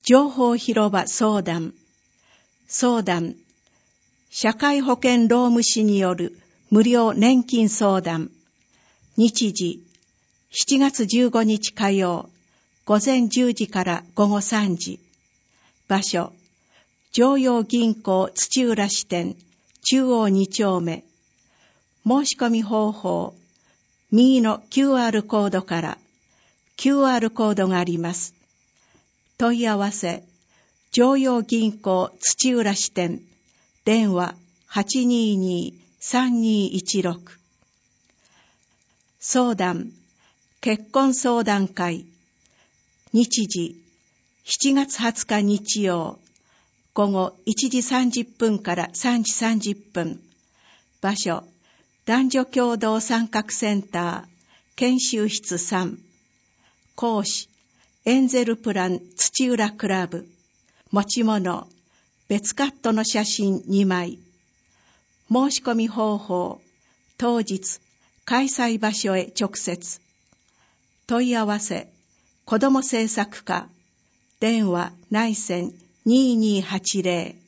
情報広場相談。社会保険労務士による無料年金相談。日時、7月15日火曜、午前10時から午後3時。場所、常陽銀行土浦支店中央2丁目。申し込み方法、右の QR コードから QR コードがあります。問い合わせ、常陽銀行土浦支店、電話 822-3216。相談、結婚相談会。日時、7月20日日曜、午後1時30分から3時30分。場所、男女共同参画センター、研修室3。講師、エンゼルプラン土浦クラブ。持ち物、別カットの写真2枚。申し込み方法、当日、開催場所へ直接。問い合わせ、子ども政策課、電話内線2280。